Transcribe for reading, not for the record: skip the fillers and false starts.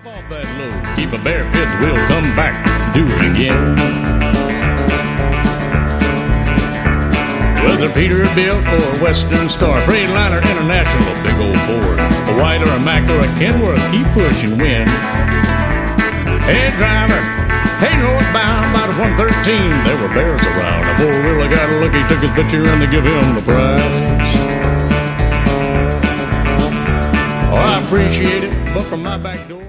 Off that load, keep a bare pits, we'll come back, do it again. Whether Peterbilt or Western Star, Freightliner International, big old Ford, a White or a Mack or a Kenworth, keep pushing wind. Hey driver, hey northbound by the 113, there were bears around. A four-wheeler got a look, he took his picture and they give him the prize. Oh, I appreciate it, but from my back door